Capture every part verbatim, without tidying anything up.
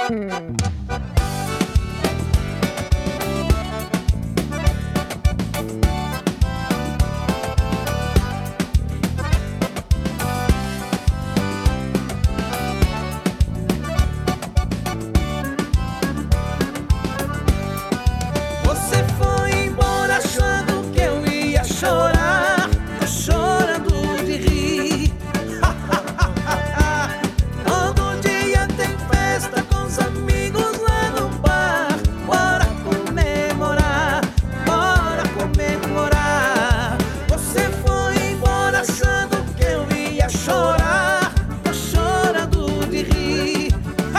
Você foi embora achando que eu ia chorar, tô chorando de rir. Todo dia tem festa com os amigos lá no bar. Bora comemorar, bora comemorar. Você foi embora achando que eu ia chorar, tô chorando de rir.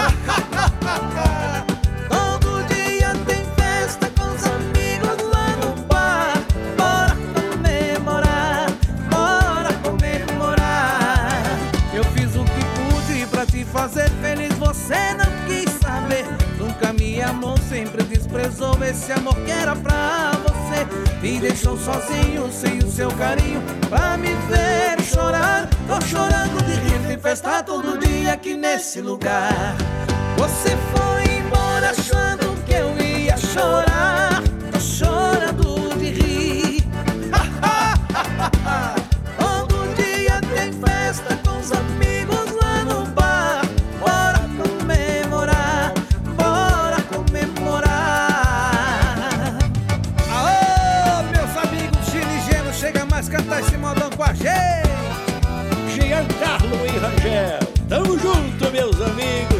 Todo dia tem festa com os amigos lá no bar. Bora comemorar, bora comemorar. Eu fiz o que pude pra te fazer feliz, você não quis saber. Nunca me amou, sempre desprezou esse amor que era pra você. Me deixou sozinho, sem o seu carinho, pra me ver chorar. Tô chorando de rir, tem festa todo dia aqui nesse lugar. Você foi embora achando que eu ia chorar, tô chorando de rir. Todo dia tem festa com os amigos lá no bar. Bora comemorar, bora comemorar. Aô, meus amigos chile-gelo, chega mais cantar esse modão com a gente. Giancarlo e Rangel, tamo junto, meus amigos.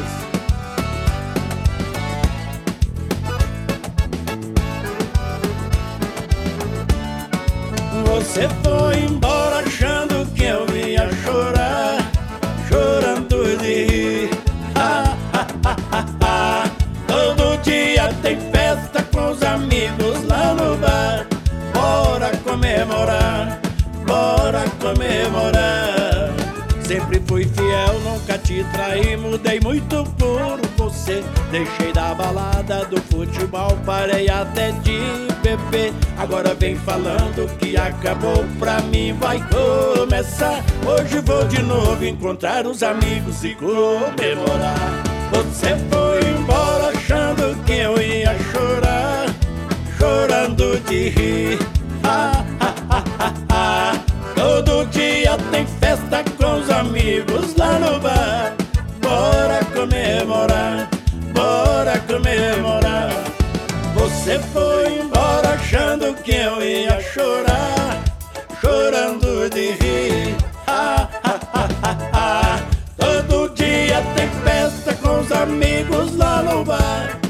Você foi embora achando que eu ia chorar, chorando de rir. Ah, ah, ah, ah, ah. Todo dia tem festa com os amigos lá no bar. Bora comemorar, bora comemorar. Sempre fui fiel, nunca te traí, mudei muito por você. Deixei da balada do futebol, parei até de beber. Agora vem falando que acabou, pra mim vai começar. Hoje vou de novo encontrar os amigos e comemorar. Você foi embora achando que eu ia chorar, chorando de rir. Ah, ah, ah, ah, ah. Todo dia tem festa com os amigos lá no bar. Bora comemorar, bora comemorar. Você foi embora achando que eu ia chorar, chorando de rir. Ah, ah, ah, ah, ah. Todo dia tem festa com os amigos lá no bar.